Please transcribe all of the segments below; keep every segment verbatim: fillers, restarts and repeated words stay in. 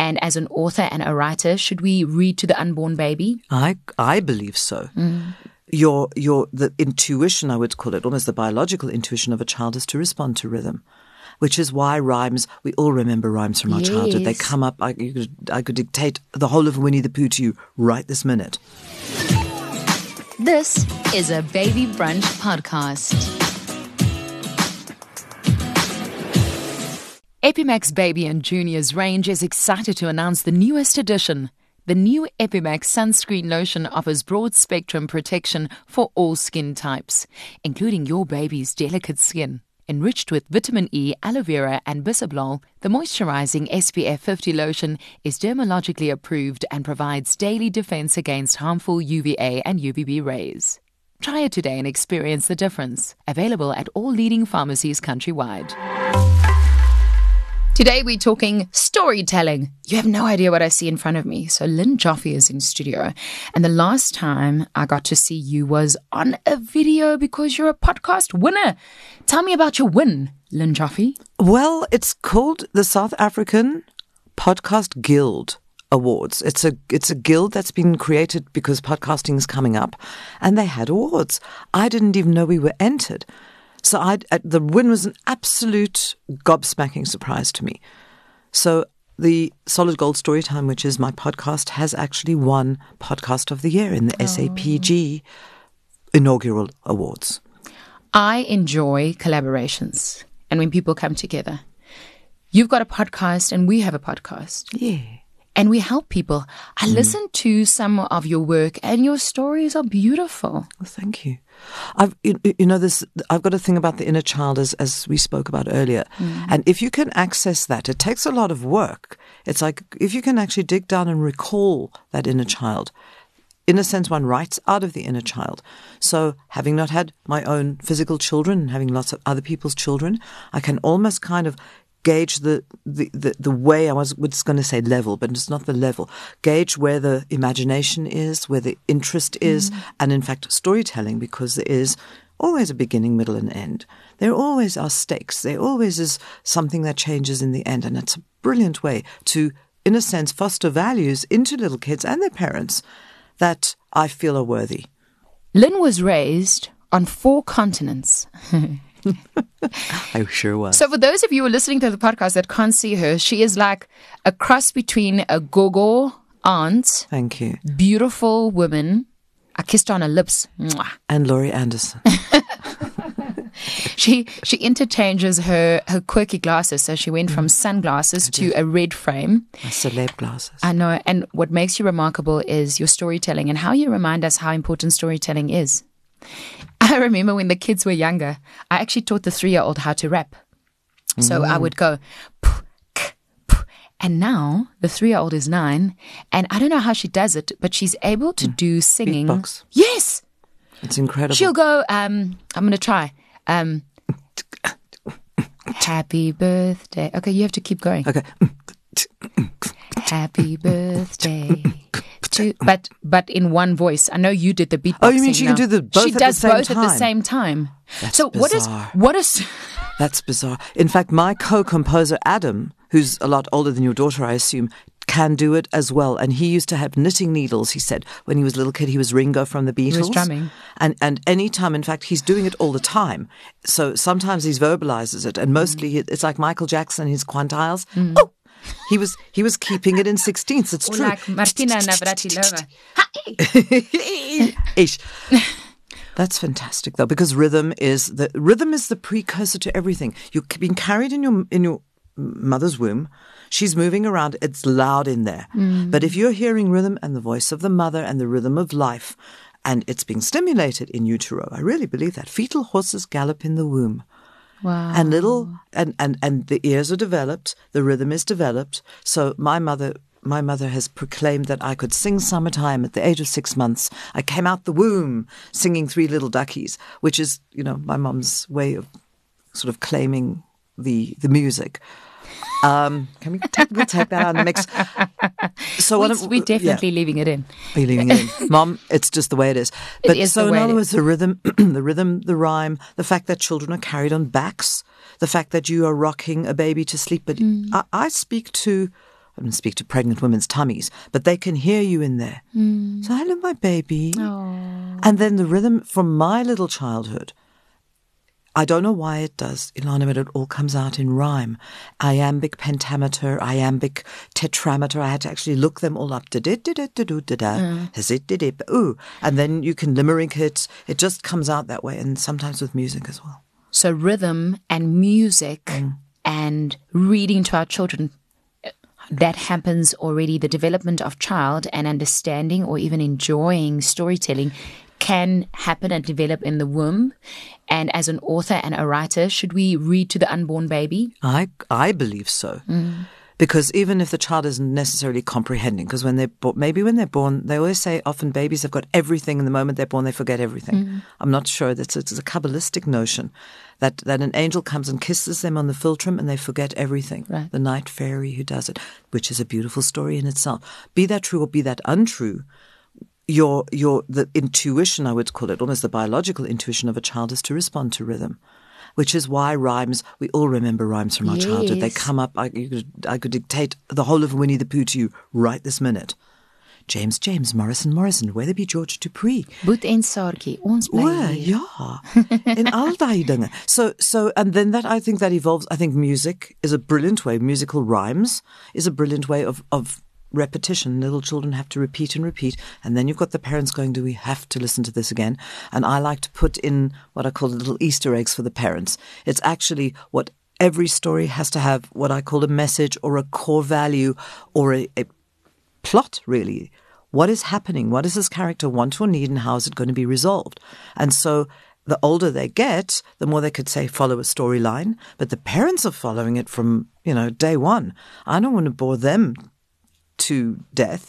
And as an author and a writer, should we read to the unborn baby? I I believe so. Mm. Your your the intuition, I would call it, almost the biological intuition of a child, is to respond to rhythm, which is why rhymes, we all remember rhymes from our yes. childhood. They come up, I, you could, I could dictate the whole of Winnie the Pooh to you right this minute. This is a Baby Brunch podcast. Epimax Baby and Juniors range is excited to announce the newest edition. The new Epimax sunscreen lotion offers broad-spectrum protection for all skin types, including your baby's delicate skin. Enriched with vitamin E, aloe vera and bisabolol, the moisturizing S P F fifty lotion is dermatologically approved and provides daily defense against harmful U V A and U V B rays. Try it today and experience the difference. Available at all leading pharmacies countrywide. Today we're talking storytelling. You have no idea what I see in front of me. So Lynn Joffe is in studio. And the last time I got to see you was on a video because you're a podcast winner. Tell me about your win, Lynn Joffe. Well, it's called the South African Podcast Guild Awards. It's a it's a guild that's been created because podcasting is coming up. And they had awards. I didn't even know we were entered. So I, the win was an absolute gobsmacking surprise to me. So the Solid Gold Storytime, which is my podcast, has actually won Podcast of the Year in the oh. S A P G inaugural awards. I enjoy collaborations and when people come together. You've got a podcast and we have a podcast. Yeah. And we help people. I mm. listened to some of your work and your stories are beautiful. Well, thank you. I've, you, you know, this. I've got a thing about the inner child, as as we spoke about earlier. Mm. And if you can access that, it takes a lot of work. It's like if you can actually dig down and recall that inner child. In a sense, one writes out of the inner child. So having not had my own physical children and having lots of other people's children, I can almost kind of gauge the, the, the, the way, I was, was going to say level, but it's not the level, gauge where the imagination is, where the interest is, mm. and in fact storytelling, because there is always a beginning, middle and end. There always are stakes. There always is something that changes in the end, and it's a brilliant way to, in a sense, foster values into little kids and their parents that I feel are worthy. Lynn was raised on four continents. I sure was. So for those of you who are listening to the podcast that can't see her, she is like a cross between a gogo aunt. Thank you. Beautiful woman. I kissed her on her lips. Mwah. And Laurie Anderson. she she interchanges her, her quirky glasses. So she went mm. from sunglasses to a red frame. My celeb glasses. I know. And what makes you remarkable is your storytelling and how you remind us how important storytelling is. I remember when the kids were younger, I actually taught the three-year-old how to rap. So mm. I would go, poof, k, poof. And now the three-year-old is nine, and I don't know how she does it, but she's able to mm. do singing. Beatbox. Yes. It's incredible. She'll go, um, I'm going to try. Um, Happy birthday. Okay, you have to keep going. Okay. Happy birthday. To, but but in one voice. I know you did the beatboxing. Oh, you mean she now. can do the both she at does the same both time? at the same time. That's so bizarre. what is what is? That's bizarre. In fact, my co-composer Adam, who's a lot older than your daughter, I assume, can do it as well. And he used to have knitting needles. He said when he was a little kid, he was Ringo from the Beatles. He was drumming. And and any time, in fact, he's doing it all the time. So sometimes he verbalizes it, and mostly mm. it's like Michael Jackson and his quantiles. Mm. Oh. He was he was keeping it in sixteenths. It's or true. Like Martina Navratilova. Ish. That's fantastic, though, because rhythm is the rhythm is the precursor to everything. You've been carried in your in your mother's womb. She's moving around. It's loud in there. Mm. But if you're hearing rhythm and the voice of the mother and the rhythm of life, and it's being stimulated in utero, I really believe that fetal horses gallop in the womb. Wow. And little, and, and, and the ears are developed, the rhythm is developed. So my mother, my mother has proclaimed that I could sing Summertime at the age of six months. I came out the womb singing Three Little Duckies, which is, you know, my mom's way of sort of claiming the, the music. Um, can we take, we'll take that out of the mix. So we, what we're definitely yeah. leaving it in. Are you leaving it in? Mom, it's just the way it is. But it is so the way in other it words, is. the rhythm, the rhythm, the rhyme, the fact that children are carried on backs, the fact that you are rocking a baby to sleep. But mm. I, I speak to I don't speak to pregnant women's tummies, but they can hear you in there. Mm. So, hello, my baby. Aww. And then the rhythm from my little childhood, I don't know why it does, Ilana, but it all comes out in rhyme. Iambic pentameter, iambic tetrameter. I had to actually look them all up. Mm. And then you can limerick it. It just comes out that way, and sometimes with music as well. So rhythm and music mm. and reading to our children, that happens already. The development of child and understanding or even enjoying storytelling can happen and develop in the womb. And as an author and a writer, should we read to the unborn baby? I I believe so. Mm. Because even if the child isn't necessarily comprehending, because when they're bo- maybe when they're born, they always say often babies have got everything, and the moment they're born, they forget everything. Mm. I'm not sure. That's a, it's a Kabbalistic notion that, that an angel comes and kisses them on the philtrum and they forget everything. Right. The night fairy who does it, which is a beautiful story in itself. Be that true or be that untrue, your your the intuition, I would call it, almost the biological intuition of a child, is to respond to rhythm. Which is why rhymes, we all remember rhymes from our yes. childhood. They come up, I, you could, I could dictate the whole of Winnie the Pooh to you right this minute. James James, Morrison Morrison, Weatherby George Dupree. Boet en Saartjie, ons bly hier. Ja, en al daai dinge. So, so, and then that, I think that evolves. I think music is a brilliant way, musical rhymes is a brilliant way of, of repetition. Little children have to repeat and repeat, and then you've got the parents going, do we have to listen to this again? And I like to put in what I call little Easter eggs for the parents. It's actually what every story has to have, what I call a message or a core value or a, a plot, really. What is happening? What does this character want or need, and how is it going to be resolved? And so the older they get, the more they could say follow a storyline, but the parents are following it from, you know, day one. I don't want to bore them to death.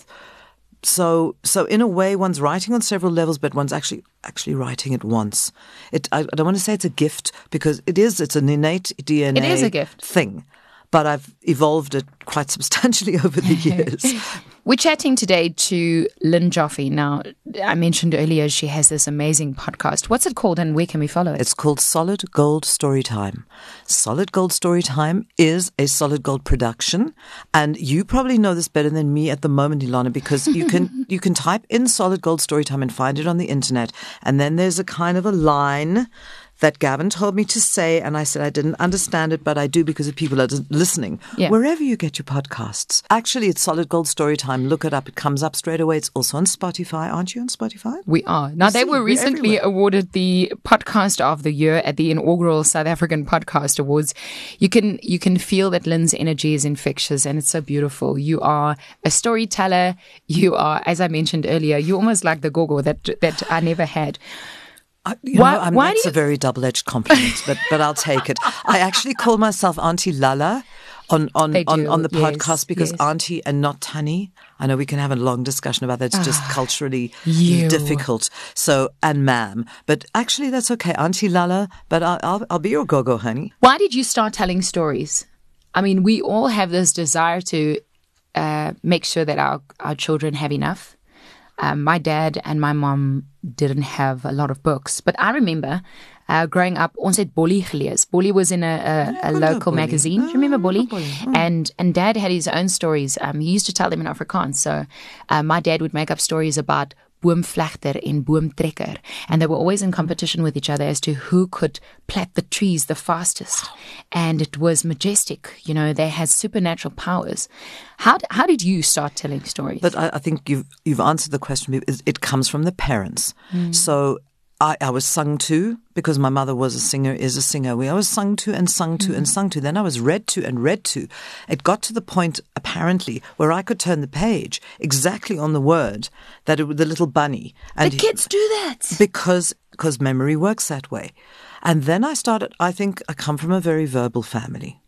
So, so in a way, one's writing on several levels, but one's actually actually writing it once. It, I, I don't want to say it's a gift, because it is. It's an innate D N A it is a gift. thing. But I've evolved it quite substantially over the years. We're chatting today to Lynn Joffe. Now, I mentioned earlier she has this amazing podcast. What's it called, and where can we follow it? It's called Solid Gold Storytime. Solid Gold Storytime is a Solid Gold production, and you probably know this better than me at the moment, Ilana, because you can you can type in Solid Gold Storytime and find it on the internet, and then there's a kind of a line that Gavin told me to say, and I said I didn't understand it, but I do because of people are listening. Yeah. Wherever you get your podcasts. Actually, it's Solid Gold Storytime. Look it up. It comes up straight away. It's also on Spotify. Aren't you on Spotify? We are. Now, they were recently awarded the Podcast of the Year at the inaugural South African Podcast Awards. You can you can feel that Lynn's energy is infectious, and it's so beautiful. You are a storyteller. You are, as I mentioned earlier, you're almost like the gogo that that I never had. I, you why, know, I'm, why that's you... a very double-edged compliment, but but I'll take it. I actually call myself Auntie Lala on on, on, on the yes, podcast because yes. Auntie and not Tanny. I know we can have a long discussion about that. It's just ah, culturally you. difficult. So, and ma'am. But actually, that's okay. Auntie Lala, but I'll, I'll, I'll be your go-go, honey. Why did you start telling stories? I mean, we all have this desire to uh, make sure that our, our children have enough. Um, my dad and my mom didn't have a lot of books, but I remember uh, growing up, ons het Bolly gelees. Bolly was in a, a, a local magazine. Do you remember Bolly? Mm. And and Dad had his own stories. Um, he used to tell them in Afrikaans. So uh, my dad would make up stories about boomvlegter and boomtrekker, and they were always in competition with each other as to who could plait the trees the fastest. And it was majestic. You know, they had supernatural powers. How how did you start telling stories? But I, I think you've you've answered the question. It, it comes from the parents. Mm. So I, I was sung to, because my mother was a singer, is a singer. We I was sung to and sung to mm. and sung to. Then I was read to and read to. It got to the point, apparently, where I could turn the page exactly on the word, that it was the little bunny. And the kids do that. Because, because memory works that way. And then I started, I think I come from a very verbal family.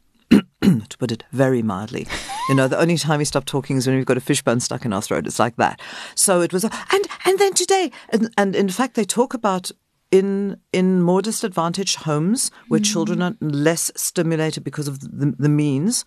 To put it very mildly. You know, the only time we stop talking is when we've got a fishbone stuck in our throat. It's like that. So it was, a, and and then today, and, and in fact, they talk about in in more disadvantaged homes where mm. children are less stimulated because of the, the means,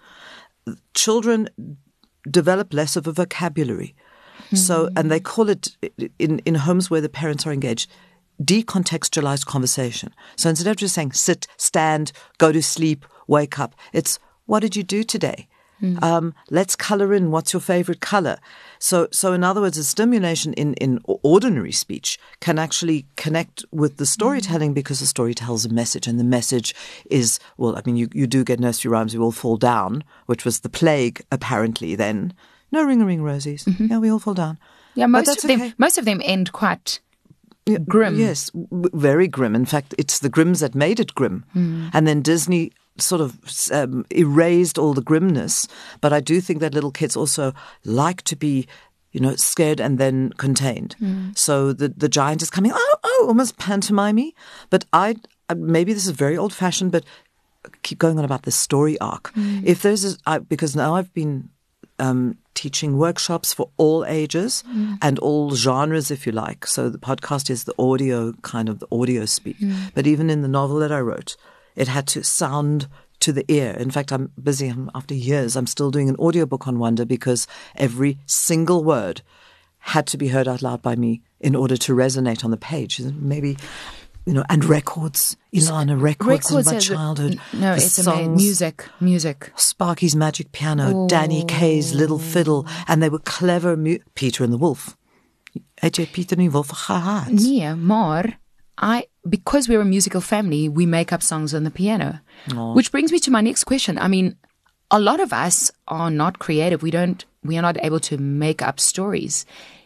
children develop less of a vocabulary. Mm. So, and they call it, in, in homes where the parents are engaged, decontextualized conversation. So instead of just saying sit, stand, go to sleep, wake up, it's what did you do today? Mm. Um, let's color in. What's your favorite color? So, so in other words, the stimulation in, in ordinary speech can actually connect with the storytelling mm. because the story tells a message, and the message is, well, I mean, you, you do get nursery rhymes, we all fall down, which was the plague apparently then. No ring-a-ring rosies. Mm-hmm. Yeah, we all fall down. Yeah, most of them, okay. most of them end quite yeah, grim. Yes, w- very grim. In fact, it's the Grimms that made it grim. Mm. And then Disney sort of um, erased all the grimness. But I do think that little kids also like to be, you know, scared and then contained. Mm. So the the giant is coming, oh, oh, almost pantomime-y. But I, maybe this is very old-fashioned, but keep going on about the story arc. Mm. If there's a, I, because now I've been um, teaching workshops for all ages mm. and all genres, if you like. So the podcast is the audio, kind of the audio speak. Mm. But even in the novel that I wrote, it had to sound to the ear. In fact, I'm busy, I'm, after years, I'm still doing an audiobook on Wonder because every single word had to be heard out loud by me in order to resonate on the page. Maybe, you know, and records. Ilana, records, records in my childhood. No, it's amazing. Music, music. Sparky's Magic Piano, oh. Danny Kaye's Little Fiddle, and they were clever. Mu- Peter and the Wolf. Het jy Peter en die Wolf gehad? Nee, maar I, because we're a musical family, we make up songs on the piano. Oh. Which brings me to my next question. I mean, a lot of us are not creative. We don't, we are not able to make up stories.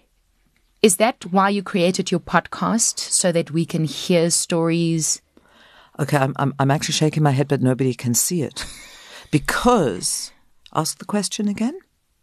Is that why you created your podcast, so that we can hear stories? Okay, I'm, I'm, I'm actually shaking my head, but nobody can see it. Because, ask the question again.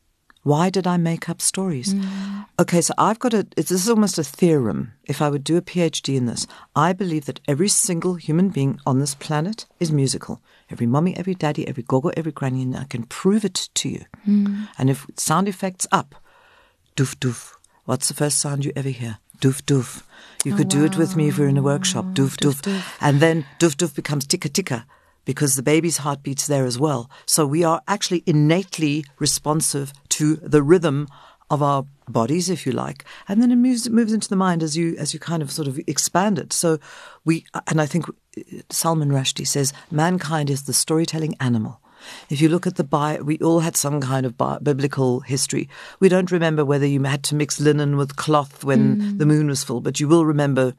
Why did I make up stories? Mm. Okay, so I've got a, it's, this is almost a theorem. If I would do a PhD in this, I believe that every single human being on this planet is musical. Every mommy, every daddy, every gogo, every granny, and I can prove it to you. Mm. And if sound effects up, doof doof. What's the first sound you ever hear? Doof doof. You oh, could do wow. it with me if we're in a workshop. Doof doof. doof. doof. And then doof doof becomes ticka ticka, because the baby's heart beats there as well. So we are actually innately responsive to the rhythm of our bodies, if you like. And then it moves, it moves into the mind as you as you kind of sort of expand it. So we, and I think Salman Rushdie says, mankind is the storytelling animal. If you look at the Bible, we all had some kind of bi- biblical history. We don't remember whether you had to mix linen with cloth when mm. the moon was full, but you will remember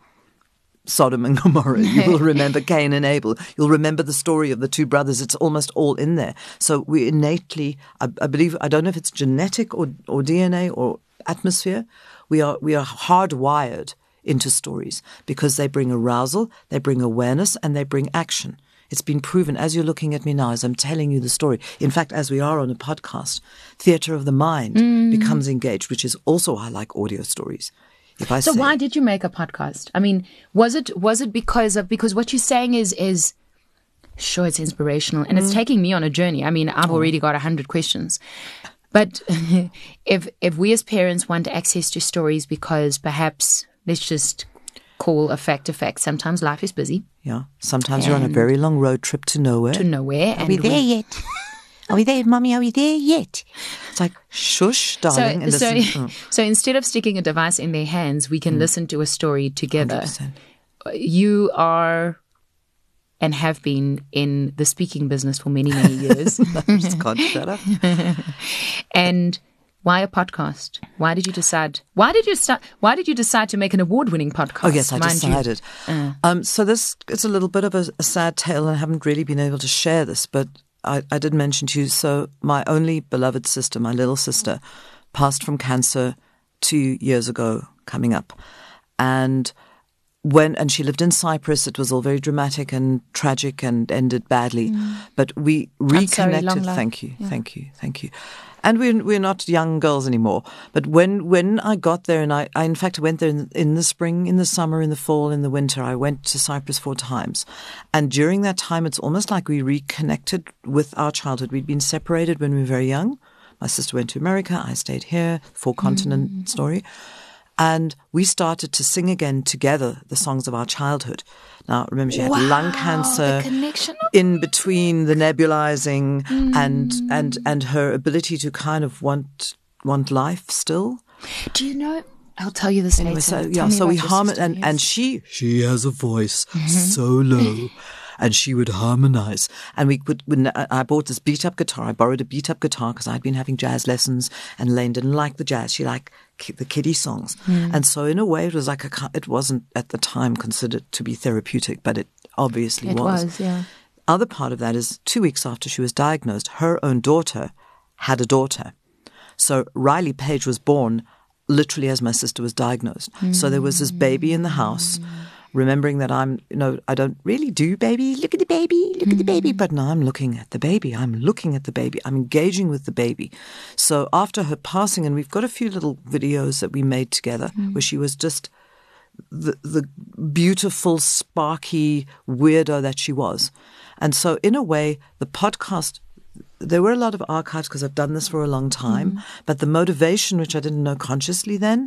Sodom and Gomorrah. You will remember Cain and Abel. You'll remember the story of the two brothers. It's almost all in there. So we innately, I, I believe, I don't know if it's genetic or, or D N A or atmosphere. We are we are hardwired into stories because they bring arousal, they bring awareness, and they bring action. It's been proven, as you're looking at me now, as I'm telling you the story. In fact, as we are on a podcast, theatre of the mind mm. becomes engaged, which is also why I like audio stories. If I so say, why did you make a podcast? I mean, was it was it because of because what you're saying is is sure, it's inspirational and mm. it's taking me on a journey. I mean, I've oh. already got a hundred questions. But if if we as parents want access to stories because perhaps let's just call a fact a fact. Sometimes life is busy. Yeah. Sometimes you're on a very long road trip to nowhere. To nowhere. Are and we there we, yet? Are we there, Mommy? Are we there yet? It's like, shush, darling. So, and so, listen. Oh. so instead of sticking a device in their hands, we can mm. listen to a story together. one hundred percent. You are and have been in the speaking business for many, many years. I just can't shut up. And why a podcast? Why did you decide? Why did you start? Why did you decide to make an award-winning podcast? Oh yes, I decided. Uh. Um, so this is a little bit of a, a sad tale, and I haven't really been able to share this, but I, I did mention to you. So my only beloved sister, my little sister, passed from cancer two years ago, coming up, and when and she lived in Cyprus. It was all very dramatic and tragic and ended badly, mm. but we reconnected. I'm sorry, thank you, yeah. thank you, thank you. And we're, we're not young girls anymore. But when, when I got there, and I, I in fact went there in, in the spring, in the summer, in the fall, in the winter, I went to Cyprus four times. And during that time, it's almost like we reconnected with our childhood. We'd been separated when we were very young. My sister went to America. I stayed here, four continent mm. story. And we started to sing again together the songs of our childhood. Now, remember, she had wow, lung cancer the connection. in between the nebulizing mm. and, and, and her ability to kind of want want life still. Do you know? I'll tell you this anyway, later. So, yeah, so we harm it. And, and she, she has a voice mm-hmm. so low. and she would harmonize. And we would, when I bought this beat up guitar, I borrowed a beat up guitar because I'd been having jazz lessons, and Lane didn't like the jazz. She liked the kiddie songs. Mm. And so in a way it was like, a, it wasn't at the time considered to be therapeutic, but it obviously it was. It was, yeah. Other part of that is two weeks after she was diagnosed, her own daughter had a daughter. So Riley Page was born literally as my sister was diagnosed. Mm. So there was this baby in the house, remembering that I'm, you know, I don't really do baby. Look at the baby, look mm. at the baby. But no, I'm looking at the baby. I'm looking at the baby. I'm engaging with the baby. So after her passing, and we've got a few little videos that we made together mm. where she was just the, the beautiful, sparky weirdo that she was. And so in a way, the podcast, there were a lot of archives because I've done this for a long time, mm. but the motivation, which I didn't know consciously then,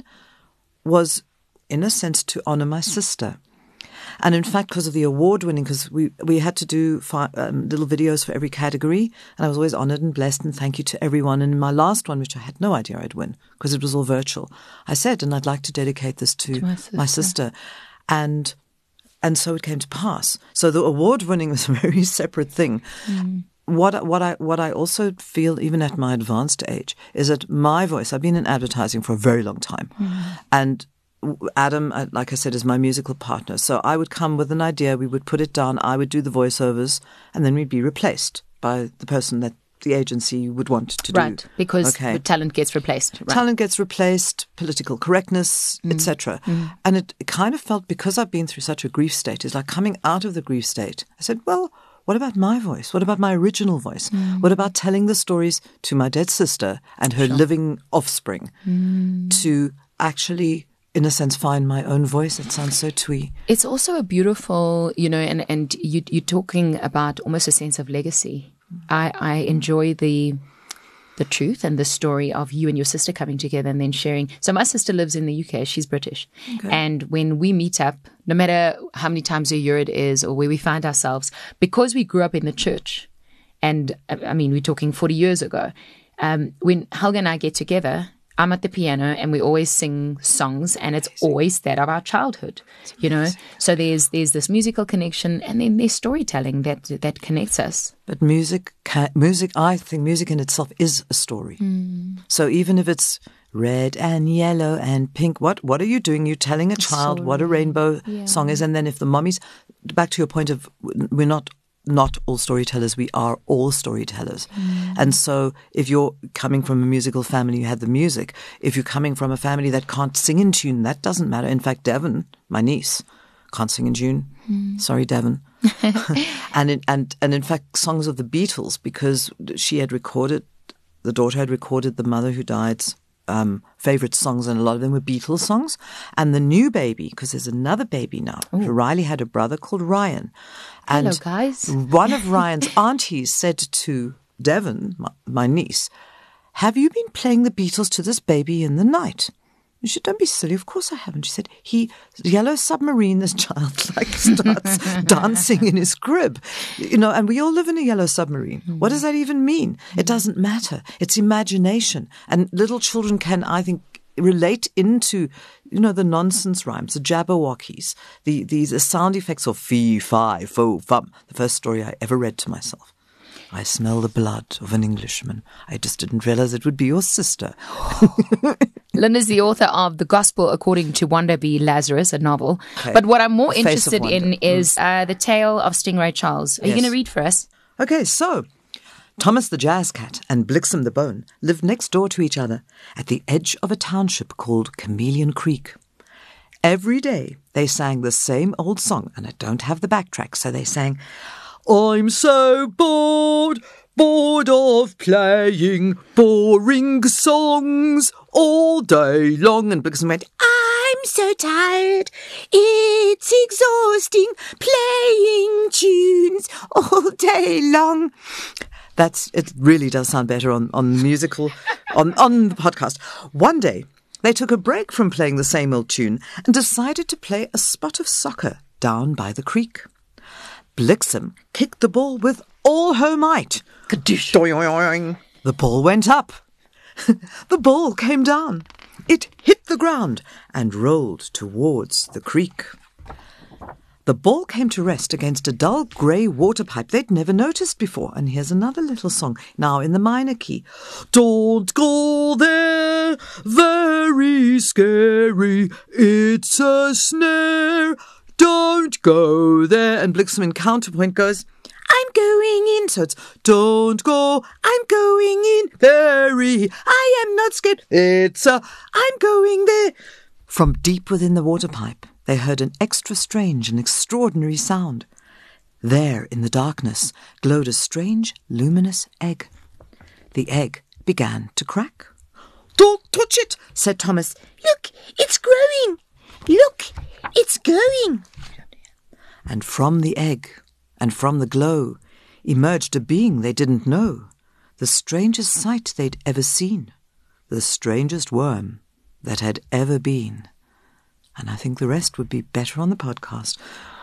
was in a sense to honor my sister. And in fact, because of the award winning, because we, we had to do five, um, little videos for every category, and I was always honored and blessed, and thank you to everyone. And in my last one, which I had no idea I'd win because it was all virtual, I said, and I'd like to dedicate this to, to my sister. My sister. And and so it came to pass. So the award winning was a very separate thing. Mm. What what I what I also feel, even at my advanced age, is that my voice. I've been in advertising for a very long time, mm. and Adam, like I said, is my musical partner. So I would come with an idea, we would put it down, I would do the voiceovers, and then we'd be replaced by the person that the agency would want to do. Right, because okay. the talent gets replaced. Right. Talent gets replaced, political correctness, mm. et cetera. Mm. And it, it kind of felt, because I've been through such a grief state, it's like coming out of the grief state. I said, well, what about my voice? What about my original voice? Mm. What about telling the stories to my dead sister and her sure. living offspring mm. to actually, in a sense, find my own voice? It sounds so twee. It's also a beautiful, you know, and, and you, you're talking about almost a sense of legacy. I, I enjoy the the truth and the story of you and your sister coming together and then sharing. So my sister lives in the U K. She's British. Okay. And when we meet up, no matter how many times a year it is or where we find ourselves, because we grew up in the church, and I mean, we're talking forty years ago, um, when Helga and I get together, I'm at the piano and we always sing songs, and it's always that of our childhood, you know. So there's there's this musical connection, and then there's storytelling that that connects us. But music, can, music, I think music in itself is a story. Mm. So even if it's red and yellow and pink, what what are you doing? You're telling a child what a rainbow yeah. song is, and then if the mummies, back to your point of we're not. Not all storytellers, we are all storytellers. Mm. And so if you're coming from a musical family, you have the music. If you're coming from a family that can't sing in tune, that doesn't matter. In fact, Devon, my niece, can't sing in tune. Mm. Sorry, Devon. and, in, and, and in fact, songs of the Beatles, because she had recorded, the daughter had recorded the mother who died's um, favorite songs, and a lot of them were Beatles songs. And the new baby, because there's another baby now. Ooh. Riley had a brother called Ryan. And hello, guys. One of Ryan's aunties said to Devon, my, my niece, have you been playing the Beatles to this baby in the night? And she said, don't be silly. Of course I haven't. She said, he, Yellow Submarine, this child like starts dancing in his crib. You know, and we all live in a yellow submarine. Mm. What does that even mean? Mm. It doesn't matter. It's imagination. And little children can, I think, relate into, you know, the nonsense rhymes, the jabberwockies, the these the sound effects of fee, fi, fo, fum. The first story I ever read to myself. I smell the blood of an Englishman. I just didn't realize it would be your sister. Linda's the author of The Gospel According to Wanda B. Lazarus, a novel. Okay. But what I'm more the interested in is mm. uh, The Tale of Stingray Charles. Are yes. you going to read for us? Okay, so Thomas the Jazz Cat and Blixem the Bone lived next door to each other at the edge of a township called Chameleon Creek. Every day they sang the same old song, and I don't have the backtrack, so they sang, I'm so bored, bored of playing boring songs all day long. And Blixem went, I'm so tired, it's exhausting playing tunes all day long. That's, it really does sound better on, on musical, on, on the podcast. One day, they took a break from playing the same old tune and decided to play a spot of soccer down by the creek. Blixem kicked the ball with all her might. Kadoosh. Doing. The ball went up. The ball came down. It hit the ground and rolled towards the creek. The ball came to rest against a dull grey water pipe they'd never noticed before. And here's another little song, now in the minor key. Don't go there, very scary, it's a snare. Don't go there. And Bliksem in counterpoint goes, I'm going in. So it's, don't go, I'm going in, very, I am not scared, it's a, I'm going there. From deep within the water pipe, they heard an extra strange and extraordinary sound. There, in the darkness, glowed a strange, luminous egg. The egg began to crack. Don't touch it, said Thomas. Look, it's growing. Look, it's going. And from the egg, and from the glow, emerged a being they didn't know, the strangest sight they'd ever seen, the strangest worm that had ever been. And I think the rest would be better on the podcast.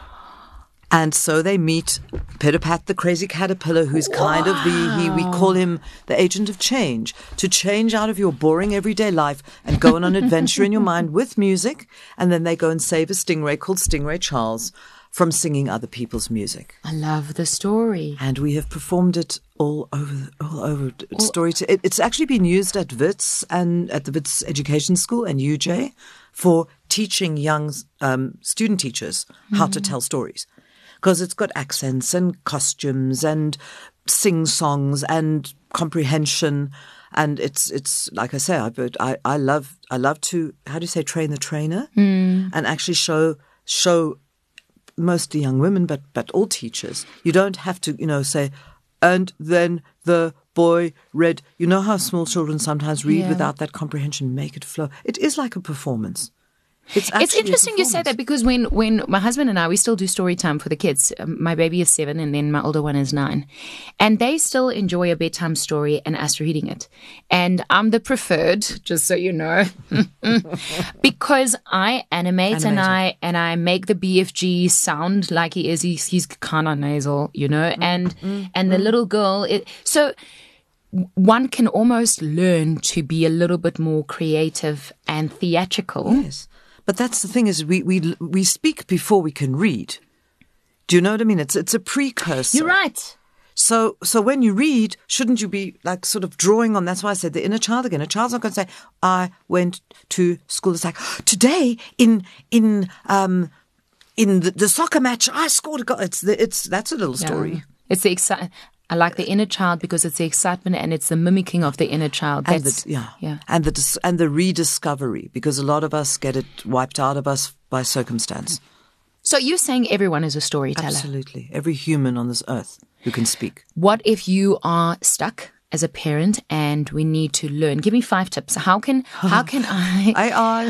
And so they meet Pitapat the crazy caterpillar, who's wow. kind of the, he, we call him the agent of change, to change out of your boring everyday life and go on an adventure in your mind with music. And then they go and save a stingray called Stingray Charles from singing other people's music. I love the story. And we have performed it all over, all over all, story. To, it, it's actually been used at Wits and at the Wits Education School and U J for teaching young um, student teachers how mm. to tell stories. Because it's got accents and costumes and sing-songs and comprehension. And it's, it's like I say, I, I, I love, I love to, how do you say, train the trainer mm. and actually show, show, mostly young women, but, but all teachers. You don't have to, you know, say, and then the boy read. You know how small children sometimes read yeah. without that comprehension, make it flow. It is like a performance. It's, it's interesting you say that because when, when my husband and I, we still do story time for the kids. Um, my baby is seven and then my older one is nine. And they still enjoy a bedtime story and us reading it. And I'm the preferred, just so you know, because I animate Animated. and I and I make the B F G sound like he is. He's, he's kind of nasal, you know, mm, and, mm, and the mm. little girl. It, so one can almost learn to be a little bit more creative and theatrical. Yes. But that's the thing is we, we we speak before we can read. Do you know what I mean? It's it's a precursor. You're right. So so when you read, shouldn't you be like sort of drawing on? That's why I said the inner child again. A child's not going to say, "I went to school." It's like today in in um in the, the soccer match, I scored a goal. It's the, it's that's a little story. Yeah. It's the excitement. I like the inner child because it's the excitement and it's the mimicking of the inner child. And the, yeah, yeah, and the dis- and the rediscovery, because a lot of us get it wiped out of us by circumstance. So you're saying everyone is a storyteller? Absolutely, every human on this earth who can speak. What if you are stuck as a parent and we need to learn? Give me five tips. How can how can I? I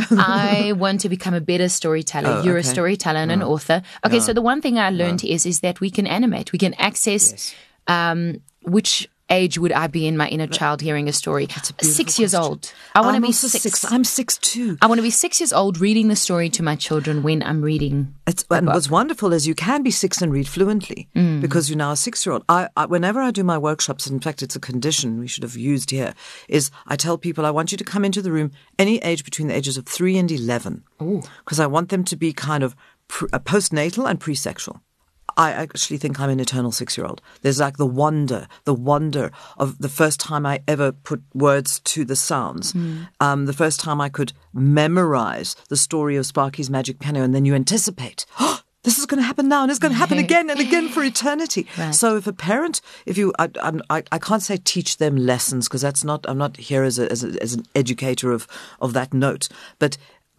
I want to become a better storyteller. Oh, You're okay. a storyteller and oh. an author. Okay, oh. so the one thing I learned oh. is is that we can animate. We can access. Yes. Um, which age would I be in my inner child hearing a story? Six years question. old. I want to be six. six. I'm six too. I want to be six years old reading the story to my children when I'm reading. It's, and what's wonderful is you can be six and read fluently mm. because you're now a six-year-old. I, I, whenever I do my workshops, in fact, it's a condition we should have used here, is I tell people I want you to come into the room any age between the ages of three and eleven because I want them to be kind of pr- postnatal and pre-sexual. I actually think I'm an eternal six-year-old. There's like the wonder, the wonder of the first time I ever put words to the sounds. Mm. Um, the first time I could memorize the story of Sparky's Magic Piano, and then you anticipate, oh, this is going to happen now, and it's going to happen again and again for eternity. Right. So if a parent, if you, I, I, I can't say teach them lessons because that's not, I'm not here as a, as a, as an educator of, of that note, but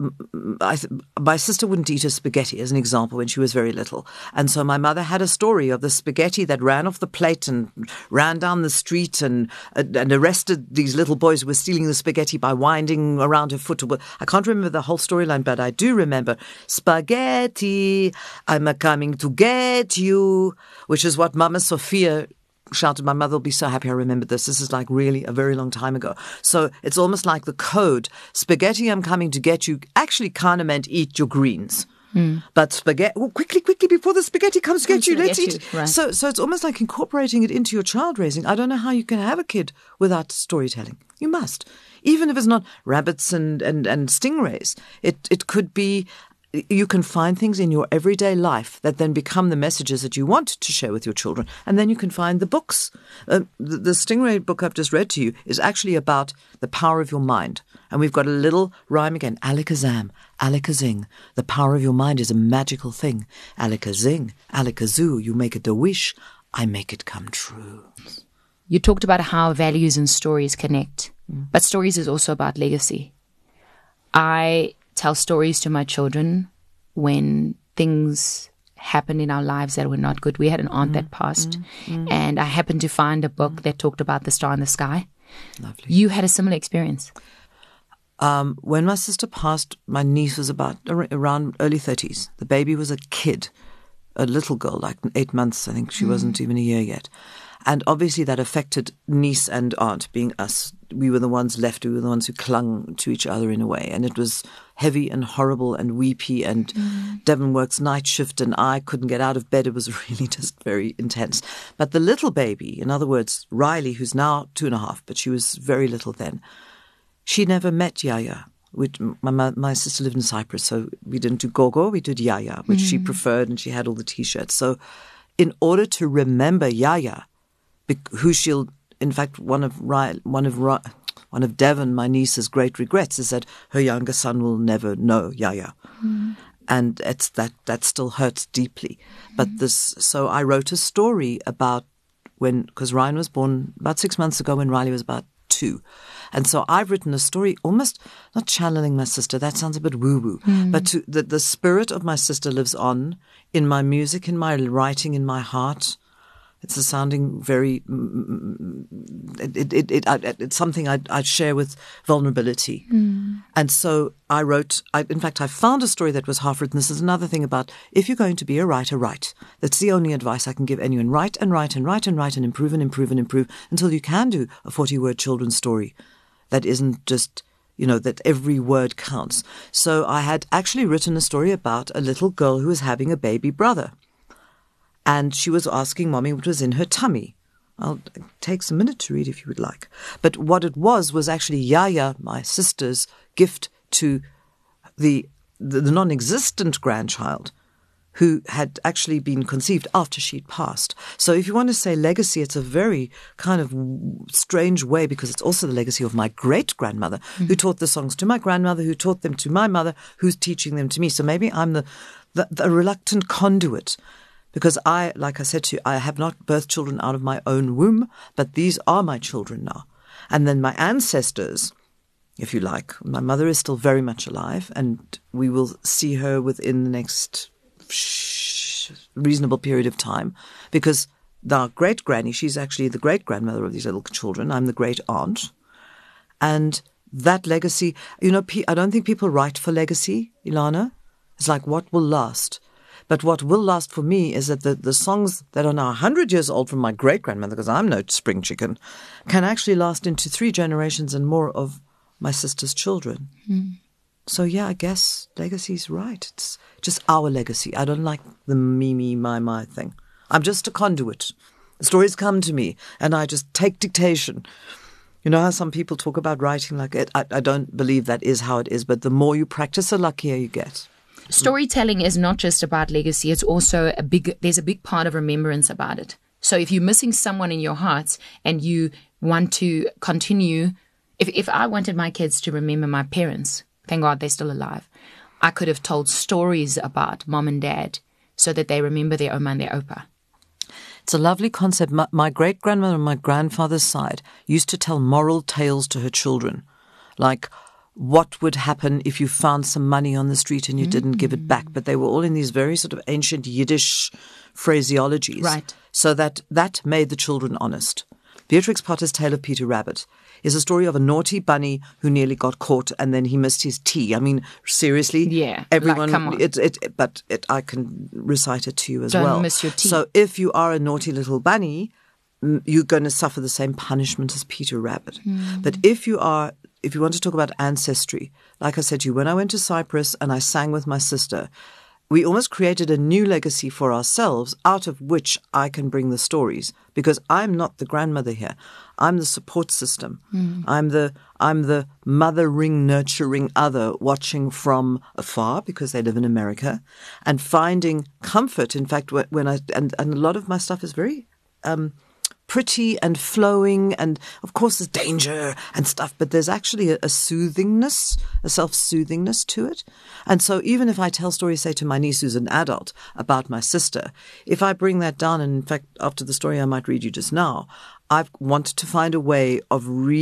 I, my sister wouldn't eat her spaghetti, as an example, when she was very little. And so my mother had a story of the spaghetti that ran off the plate and ran down the street and and arrested these little boys who were stealing the spaghetti by winding around her foot. I can't remember the whole storyline, but I do remember, spaghetti, I'm a-coming to get you, which is what Mama Sophia shouted. My mother will be so happy I remembered this. This is like really a very long time ago. So it's almost like the code. Spaghetti, I'm coming to get you, actually kind of meant eat your greens. Mm. But spaghetti, oh, quickly, quickly, before the spaghetti comes to get you, let's eat. You, right. So, so it's almost like incorporating it into your child raising. I don't know how you can have a kid without storytelling. You must. Even if it's not rabbits and, and, and stingrays. It, it could be you can find things in your everyday life that then become the messages that you want to share with your children. And then you can find the books. Uh, the, the Stingray book I've just read to you is actually about the power of your mind. And we've got a little rhyme again. Alakazam, alakazing. The power of your mind is a magical thing. Alakazing, alakazoo. You make it a wish. I make it come true. You talked about how values and stories connect. Mm. But stories is also about legacy. I tell stories to my children when things happened in our lives that were not good. We had an aunt mm, that passed, mm, mm. and I happened to find a book mm. that talked about the star in the sky. Lovely. You had a similar experience. Um, when my sister passed, my niece was about around early thirties. The baby was a kid, a little girl, like eight months. I think she mm. wasn't even a year yet. And obviously that affected niece and aunt, being us. We were the ones left. We were the ones who clung to each other in a way. And it was heavy and horrible and weepy. And mm. Devon works night shift and I couldn't get out of bed. It was really just very intense. But the little baby, in other words, Riley, who's now two and a half, but she was very little then, she never met Yaya. We'd, my, my sister lived in Cyprus, so we didn't do gogo, we did Yaya, which mm. she preferred, and she had all the T-shirts. So in order to remember Yaya, who she'll, in fact, one of one of one of Devon, my niece's great regrets is that her younger son will never know Yaya, mm. and it's that that still hurts deeply. Mm. But this, so I wrote a story about when, because Ryan was born about six months ago, when Riley was about two, and so I've written a story, almost not channeling my sister. That sounds a bit woo-woo, mm. but to, the the spirit of my sister lives on in my music, in my writing, in my heart. It's a sounding very, it, it, it, it, it's something I'd, I'd share with vulnerability. Mm. And so I wrote, I, in fact, I found a story that was half written. This is another thing about, if you're going to be a writer, write. That's the only advice I can give anyone. Write and write and write and write and improve and improve and improve until you can do a forty-word children's story that isn't just, you know, that every word counts. So I had actually written a story about a little girl who was having a baby brother. And she was asking Mommy what was in her tummy. I'll take some minute to read if you would like. But what it was was actually Yaya, my sister's gift to the, the, the non-existent grandchild who had actually been conceived after she'd passed. So if you want to say legacy, it's a very kind of strange way, because it's also the legacy of my great-grandmother mm-hmm. who taught the songs to my grandmother, who taught them to my mother, who's teaching them to me. So maybe I'm the, the, the reluctant conduit. Because I, like I said to you, I have not birthed children out of my own womb, but these are my children now. And then my ancestors, if you like, my mother is still very much alive, and we will see her within the next reasonable period of time. Because our great-granny, she's actually the great-grandmother of these little children. I'm the great-aunt. And that legacy, you know, I don't think people write for legacy, Ilana. It's like, what will last? But what will last for me is that the, the songs that are now one hundred years old from my great-grandmother, because I'm no spring chicken, can actually last into three generations and more of my sister's children. Mm. So, yeah, I guess legacy's right. It's just our legacy. I don't like the me, me, my, my thing. I'm just a conduit. The stories come to me, and I just take dictation. You know how some people talk about writing like it? I, I don't believe that is how it is, but the more you practice, the luckier you get. Storytelling is not just about legacy. It's also a big, there's a big part of remembrance about it. So if you're missing someone in your heart and you want to continue, if, if I wanted my kids to remember my parents, thank God they're still alive, I could have told stories about mom and dad so that they remember their Oma and their Opa. It's a lovely concept. My, my great-grandmother on my grandfather's side used to tell moral tales to her children, like what would happen if you found some money on the street and you mm. didn't give it back. But they were all in these very sort of ancient Yiddish phraseologies. Right. So that that made the children honest. Beatrix Potter's Tale of Peter Rabbit is a story of a naughty bunny who nearly got caught and then he missed his tea. I mean, seriously, yeah, everyone. Like, come on. It, it, it, but it, I can recite it to you as Don't well. miss your tea. So if you are a naughty little bunny, you're going to suffer the same punishment as Peter Rabbit. Mm. But if you are, if you want to talk about ancestry, like I said to you, when I went to Cyprus and I sang with my sister, we almost created a new legacy for ourselves out of which I can bring the stories, because I'm not the grandmother here. I'm the support system. Mm. I'm the I'm the mothering, nurturing other watching from afar because they live in America and finding comfort. In fact, when I and, and a lot of my stuff is very um, pretty and flowing, and of course there's danger and stuff, but there's actually a, a soothingness, a self-soothingness to it. And so even if I tell stories, say, to my niece who's an adult about my sister, if I bring that down, and in fact, after the story I might read you just now, I've wanted to find a way of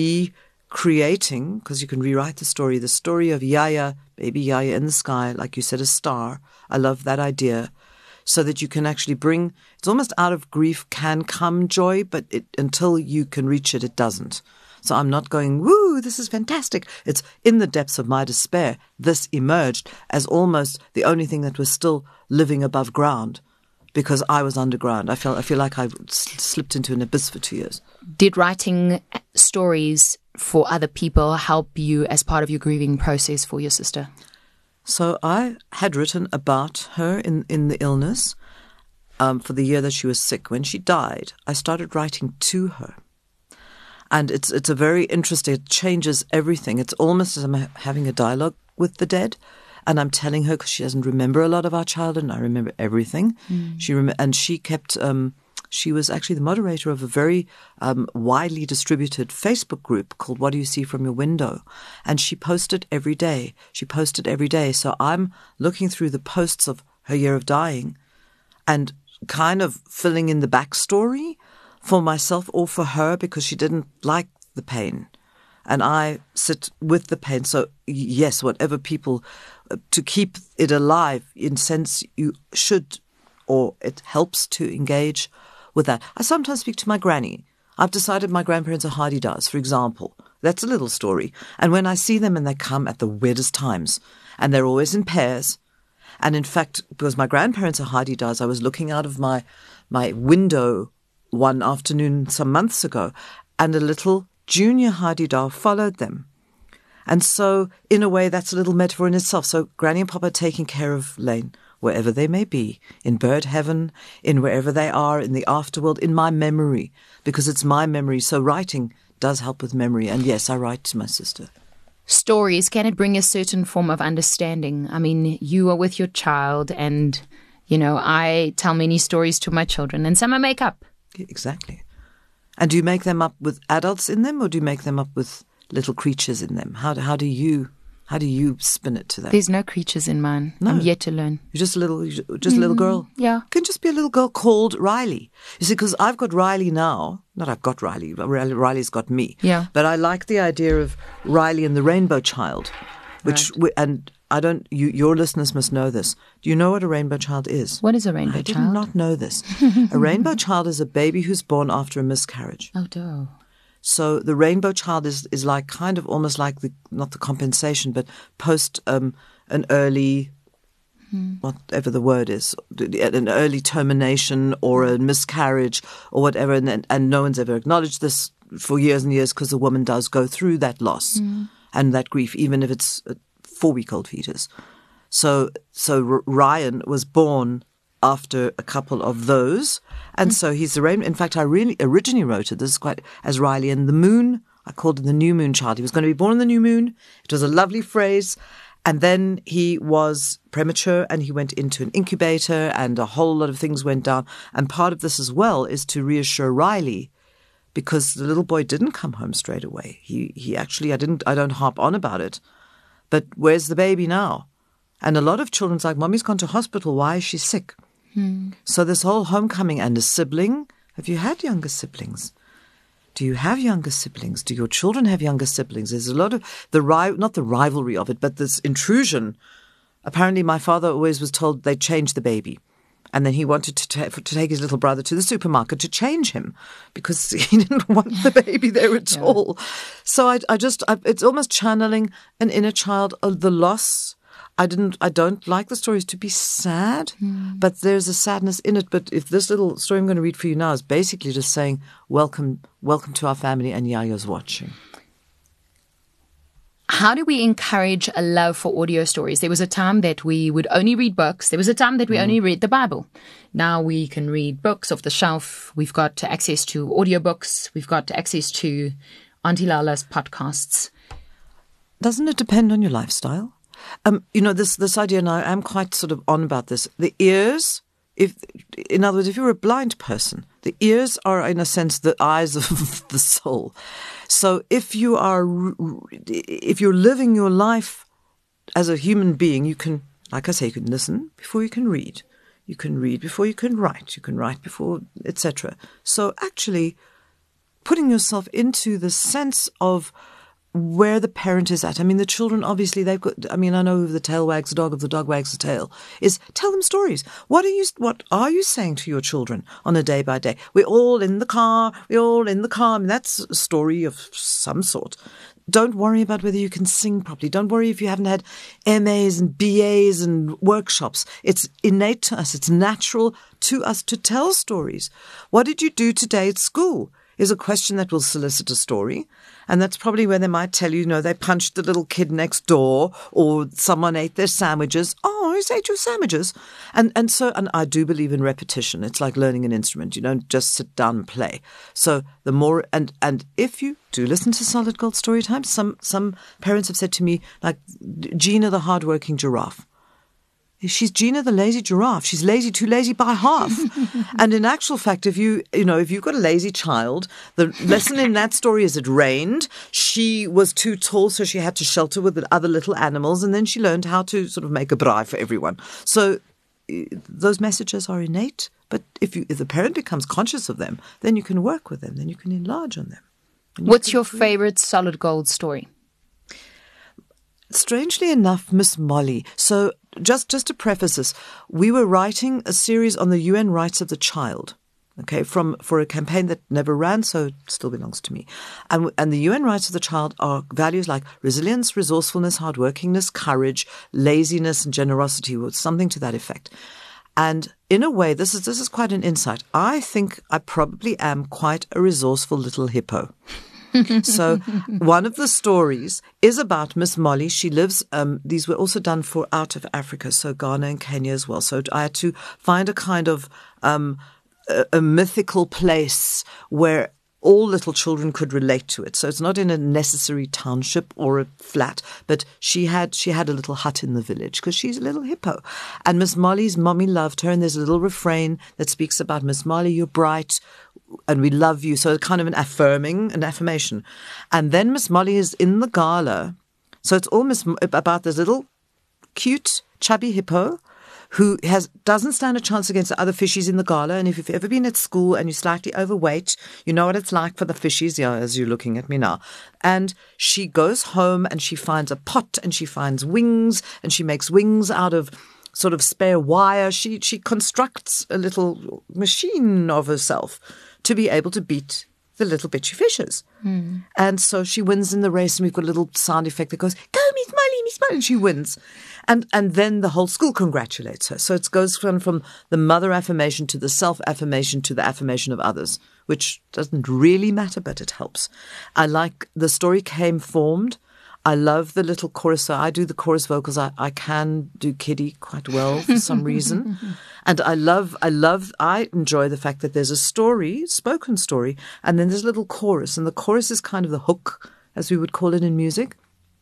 recreating, because you can rewrite the story, the story of Yaya, baby Yaya in the sky, like you said, a star. I love that idea. So that you can actually bring, it's almost out of grief can come joy, but it, until you can reach it, it doesn't. So I'm not going, woo, this is fantastic. It's in the depths of my despair. This emerged as almost the only thing that was still living above ground, because I was underground. I feel, I feel like I slipped into an abyss for two years. Did writing stories for other people help you as part of your grieving process for your sister? So I had written about her in, in the illness um, for the year that she was sick. When she died, I started writing to her. And it's it's a very interesting, it changes everything. It's almost as I'm having a dialogue with the dead. And I'm telling her, because she doesn't remember a lot of our childhood, and I remember everything. Mm. She rem- And she kept... Um, She was actually the moderator of a very um, widely distributed Facebook group called What Do You See From Your Window? And she posted every day. She posted every day. So I'm looking through the posts of her year of dying and kind of filling in the backstory for myself or for her, because she didn't like the pain. And I sit with the pain. So yes, whatever people, uh, to keep it alive, in sense you should, or it helps to engage with that. I sometimes speak to my granny. I've decided my grandparents are Hadi-Das, for example. That's a little story. And when I see them, and they come at the weirdest times, and they're always in pairs. And in fact, because my grandparents are Hadi-Das, I was looking out of my, my window one afternoon some months ago, and a little junior Hadi-Da followed them. And so, in a way, that's a little metaphor in itself. So Granny and Papa taking care of Lane, wherever they may be, in bird heaven, in wherever they are, in the afterworld, in my memory, because it's my memory. So writing does help with memory. And yes, I write to my sister. Stories, can it bring a certain form of understanding? I mean, you are with your child, and, you know, I tell many stories to my children, and some I make up. Exactly. And do you make them up with adults in them, or do you make them up with little creatures in them? How, how do you... How do you spin it to that? There's no creatures in mine. No. I'm yet to learn. You're just a little, just a little girl. Yeah. You can just be a little girl called Riley. You see, because I've got Riley now. Not I've got Riley. Riley's got me. Yeah. But I like the idea of Riley and the Rainbow Child, which right. we, and I don't. You, your listeners must know this. Do you know what a rainbow child is? What is a rainbow I child? I did not know this. A rainbow child is a baby who's born after a miscarriage. Oh, no. So the rainbow child is, is like kind of almost like the, not the compensation, but post um, an early, hmm. whatever the word is, an early termination or a miscarriage or whatever. And, and no one's ever acknowledged this for years and years, because the woman does go through that loss hmm. and that grief, even if it's a four-week-old fetus. So, so Ryan was born after a couple of those. And mm. so he's the rainbow. In fact, I really originally wrote it, this is quite, as Riley and the moon. I called it the new moon child. He was going to be born in the new moon. It was a lovely phrase. And then he was premature and he went into an incubator and a whole lot of things went down. And part of this as well is to reassure Riley, because the little boy didn't come home straight away. He, he actually, I didn't, I don't harp on about it, but where's the baby now? And a lot of children's like, Mommy's gone to hospital. Why is she sick? Hmm. So this whole homecoming and a sibling. Have you had younger siblings? Do you have younger siblings? Do your children have younger siblings? There's a lot of the ri- not the rivalry of it, but this intrusion. Apparently, my father always was told they'd change the baby, and then he wanted to, ta- to take his little brother to the supermarket to change him because he didn't want the baby there at yeah. all. So I, I just, I, it's almost channeling an inner child of the loss. I didn't. I don't like the stories to be sad, mm. but there's a sadness in it. But if this little story I'm going to read for you now is basically just saying, "Welcome, welcome to our family," and Yaya's watching. How do we encourage a love for audio stories? There was a time that we would only read books. There was a time that we mm. only read the Bible. Now we can read books off the shelf. We've got access to audiobooks. We've got access to Auntie Lala's podcasts. Doesn't it depend on your lifestyle? Um, you know, this this idea, and I am quite sort of on about this. The ears, if in other words, if you're a blind person, the ears are, in a sense, the eyes of the soul. So if you are, if you're living your life as a human being, you can, like I say, you can listen before you can read. You can read before you can write. You can write before, et cetera. So actually, putting yourself into the sense of where the parent is at. I mean, the children, obviously, they've got, I mean, I know if the tail wags the dog, if the dog wags the tail, is tell them stories. What are you, what are you saying to your children on a day by day? We're all in the car, we're all in the car. I mean, that's a story of some sort. Don't worry about whether you can sing properly. Don't worry if you haven't had M As and B As and workshops. It's innate to us. It's natural to us to tell stories. What did you do today at school? Is a question that will solicit a story. And that's probably where they might tell you, you know, they punched the little kid next door or someone ate their sandwiches. Oh, who ate your sandwiches? And and so, and I do believe in repetition. It's like learning an instrument. You don't just sit down and play. So the more, and, and if you do listen to Solid Gold Storytime, some, some parents have said to me, like Gina, the hardworking giraffe. She's Gina the lazy giraffe. She's lazy, too lazy by half. And in actual fact, if you, you know, if you've got a lazy child, the lesson in that story is it rained. She was too tall, so she had to shelter with the other little animals. And then she learned how to sort of make a braai for everyone. So those messages are innate. But if you, if the parent becomes conscious of them, then you can work with them. Then you can enlarge on them. You What's your favorite Solid Gold story? Strangely enough, Miss Molly. So just, just to preface this, we were writing a series on the U N rights of the child, okay, from for a campaign that never ran, so it still belongs to me. And, and the U N rights of the child are values like resilience, resourcefulness, hardworkingness, courage, laziness, and generosity, or something to that effect. And in a way, this is this is quite an insight. I think I probably am quite a resourceful little hippo. So one of the stories is about Miss Molly. She lives, um, these were also done for out of Africa, so Ghana and Kenya as well. So I had to find a kind of um, a, a mythical place where all little children could relate to it. So it's not in a necessary township or a flat, but she had she had a little hut in the village because she's a little hippo. And Miss Molly's mommy loved her, and there's a little refrain that speaks about Miss Molly, you're bright, and we love you. So it's kind of an affirming, an affirmation. And then Miss Molly is in the gala. So it's all Miss about this little cute, chubby hippo who has doesn't stand a chance against the other fishies in the gala. And if you've ever been at school and you're slightly overweight, you know what it's like for the fishies, yeah, as you're looking at me now. And she goes home and she finds a pot and she finds wings and she makes wings out of sort of spare wire. She she constructs a little machine of herself to be able to beat the little bitchy fishes. Mm. And so she wins in the race, and we've got a little sound effect that goes, go Miss Molly, Miss Molly, and she wins. And and then the whole school congratulates her. So it goes from, from the mother affirmation to the self-affirmation to the affirmation of others, which doesn't really matter, but it helps. I like the story came formed. I love the little chorus. So I do the chorus vocals. I, I can do kiddie quite well for some reason. And I love, I love, I enjoy the fact that there's a story, spoken story, and then there's a little chorus. And the chorus is kind of the hook, as we would call it in music.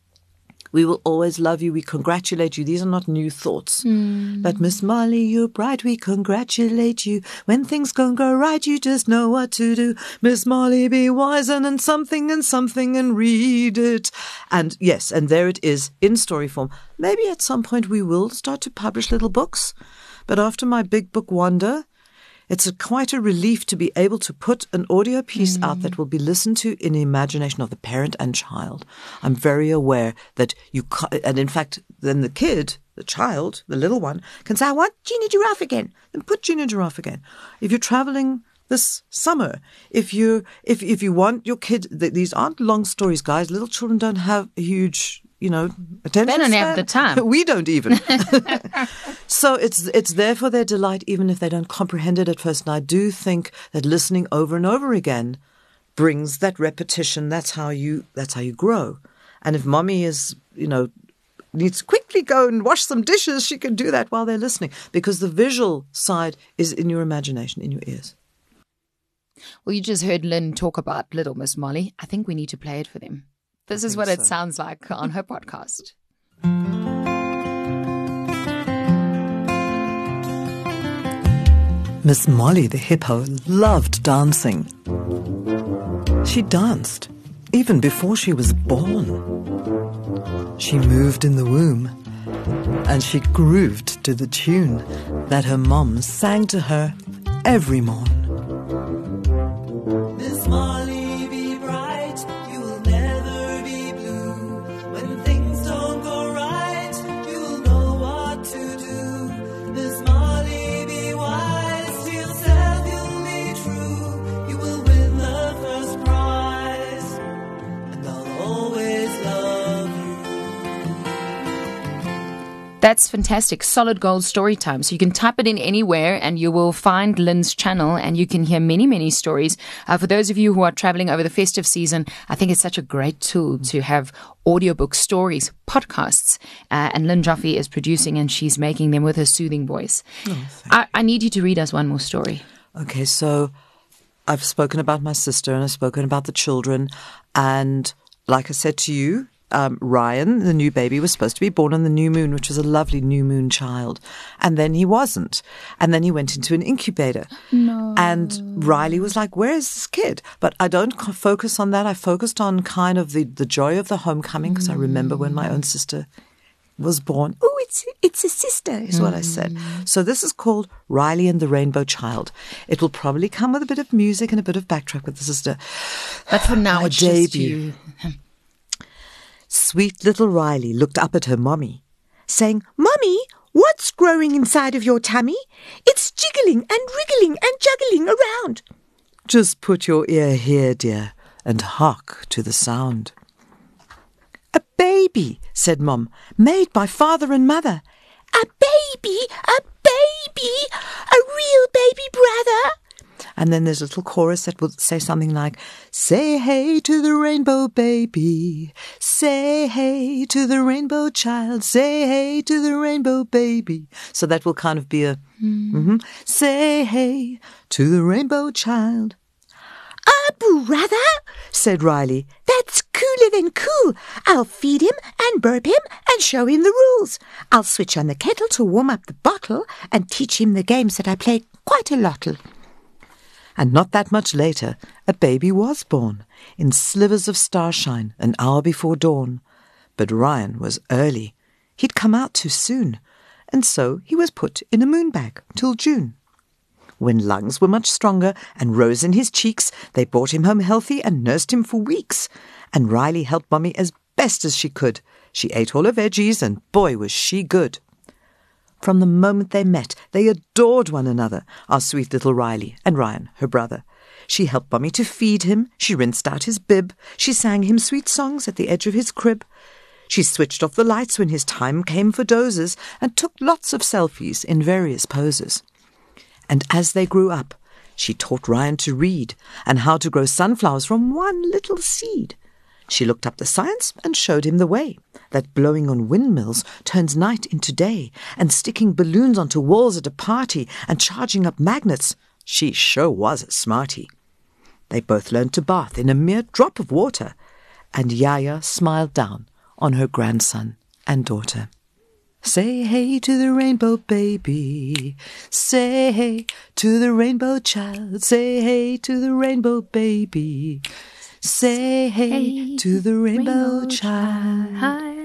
We will always love you. We congratulate you. These are not new thoughts. Mm. But Miss Molly, you're bright. We congratulate you. When things don't go right, you just know what to do. Miss Molly, be wise and, and something and something and read it. And yes, and there it is in story form. Maybe at some point we will start to publish little books. But after my big book wonder, it's a, quite a relief to be able to put an audio piece mm. out that will be listened to in the imagination of the parent and child. I'm very aware that you can't, and in fact, then the kid, the child, the little one, can say, I want Gina Giraffe again. Then put Gina Giraffe again. If you're traveling this summer, if you if if you want your kid, th- these aren't long stories, guys. Little children don't have a huge, you know, attention They don't span. have the time. We don't even. So it's it's there for their delight, even if they don't comprehend it at first. And I do think that listening over and over again brings that repetition. That's how you that's how you grow. And if mommy is, you know, needs to quickly go and wash some dishes, she can do that while they're listening, because the visual side is in your imagination, in your ears. Well, you just heard Lynn talk about Little Miss Molly. I think we need to play it for them. This I is what so. it sounds like on her podcast. Miss Molly the hippo loved dancing. She danced even before she was born. She moved in the womb, and she grooved to the tune that her mom sang to her every morn. Miss Molly, be bright, you'll never be blue. When things don't go right, you'll know what to do. Miss Molly, be wise, to yourself you'll be true. You will win the first prize, and I'll always love you. That's fantastic. Solid gold story time. So you can type it in anywhere and you will find Lynn's channel and you can hear many, many stories. Uh, for those of you who are traveling over the festive season, I think it's such a great tool to have audiobook stories, podcasts. Uh, and Lynn Joffe is producing and she's making them with her soothing voice. Oh, I, I need you to read us one more story. Okay, so I've spoken about my sister and I've spoken about the children. And like I said to you, Um, Ryan, the new baby, was supposed to be born on the new moon, which was a lovely new moon child. And then he wasn't. And then he went into an incubator. No. And Riley was like, where is this kid? But I don't co- focus on that. I focused on kind of the, the joy of the homecoming, because mm. I remember when my own sister was born. Oh, it's it's a sister, is mm. what I said. So this is called Riley and the Rainbow Child. It will probably come with a bit of music and a bit of backtrack with the sister. But for now, it's just you. Sweet little Riley looked up at her mommy, saying, Mommy, what's growing inside of your tummy? It's jiggling and wriggling and juggling around. Just put your ear here, dear, and hark to the sound. A baby, said Mom, made by father and mother. A baby, a baby, a real baby brother. And then there's a little chorus that will say something like, say hey to the rainbow baby, say hey to the rainbow child, say hey to the rainbow baby. So that will kind of be a, mm. mm-hmm, say hey to the rainbow child. A brother, said Riley, that's cooler than cool. I'll feed him and burp him and show him the rules. I'll switch on the kettle to warm up the bottle and teach him the games that I play quite a lot'll. And not that much later, a baby was born, in slivers of starshine, an hour before dawn. But Ryan was early. He'd come out too soon, and so he was put in a moon bag till June. When lungs were much stronger and rose in his cheeks, they brought him home healthy and nursed him for weeks. And Riley helped Mommy as best as she could. She ate all her veggies, and boy was she good. From the moment they met, they adored one another, our sweet little Riley and Ryan, her brother. She helped Mommy to feed him, she rinsed out his bib, she sang him sweet songs at the edge of his crib. She switched off the lights when his time came for dozes and took lots of selfies in various poses. And as they grew up, she taught Ryan to read and how to grow sunflowers from one little seed. She looked up the science and showed him the way, that blowing on windmills turns night into day, and sticking balloons onto walls at a party and charging up magnets. She sure was a smarty. They both learned to bath in a mere drop of water, and Yaya smiled down on her grandson and daughter. Say hey to the rainbow baby, say hey to the rainbow child, say hey to the rainbow baby. Say hey, hey to the rainbow, rainbow child.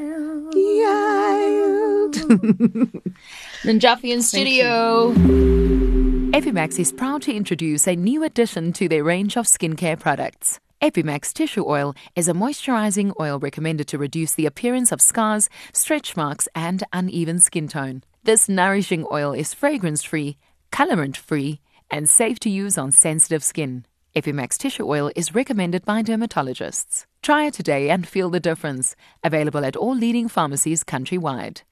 child. Lynn Joffe in studio. Epimax is proud to introduce a new addition to their range of skincare products. Epimax Tissue Oil is a moisturizing oil recommended to reduce the appearance of scars, stretch marks, and uneven skin tone. This nourishing oil is fragrance-free, colorant-free, and safe to use on sensitive skin. Epimax Tissue Oil is recommended by dermatologists. Try it today and feel the difference. Available at all leading pharmacies countrywide.